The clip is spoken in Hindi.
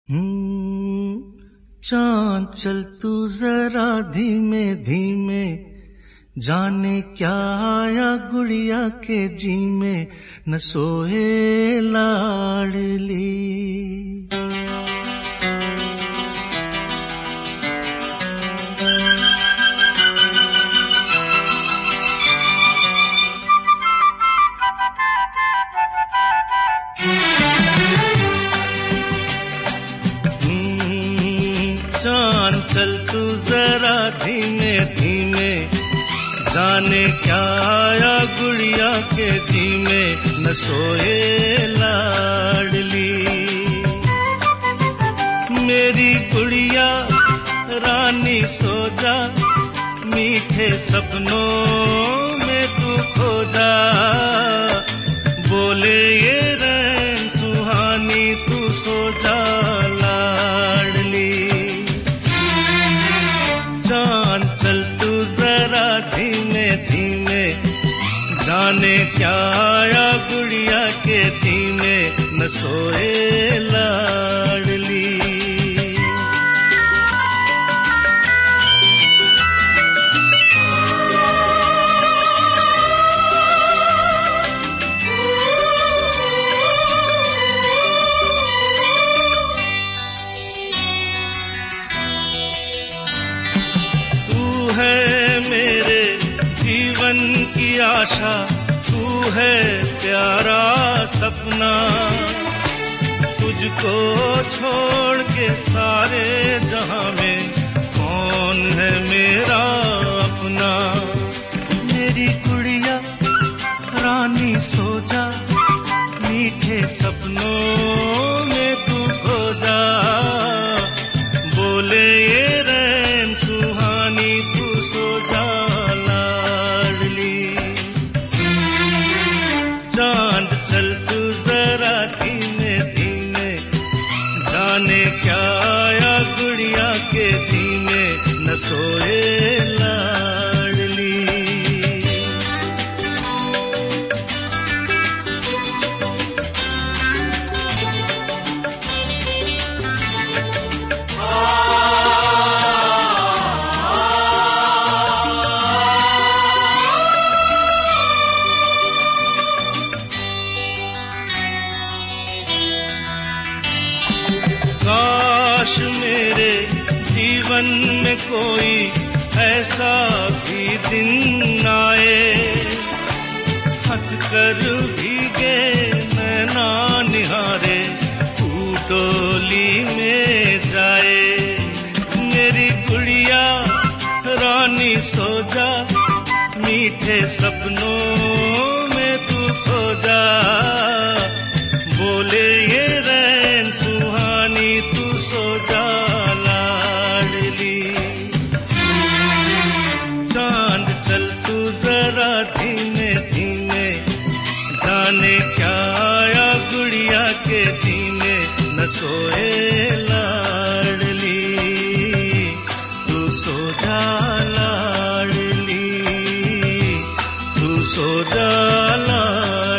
चांद चल तू जरा धीमे धीमे, जाने क्या आया गुड़िया के जी में, न सोए लाडली। चांद चल तू जरा धीमे धीमे, जाने क्या आया गुड़िया के जी में, न सोए लाडली। मेरी गुड़िया रानी सो जा, मीठे सपनों में तू खो जा। बोले ये रैन सुहानी तू सो जा लाडली। चांद चल तू जरा धीमे धीमे, जाने क्या आया गुड़िया के जी में, न सोए लाडली। है मेरे जीवन की आशा, तू है प्यारा सपना। तुझको छोड़ के सारे जहां में कौन है मेरा अपना। मेरी गुड़िया रानी सो जा, मीठे सपनों में तू खो जा। बोले ये रैन सुहानी तू सो जा लाडली। चांद चल तू जरा धीमे धीमे, जाने क्या आया गुड़िया के जी में, न सोए लाडली। काश मेरे जीवन में कोई ऐसा भी दिन आए, हंसकर भीगे नैना निहारे तू डोली में जाए। मेरी गुड़िया रानी सो जा, मीठे सपनों में तू खो जा। बोले ये रैन सुहानी तू सो जा लाडली। चांद चल तू जरा धीमे धीमे, जाने क्या आया गुड़िया के जी में, न सोए लाडली। तू सो जा लाडली, तू सो जा लाडली।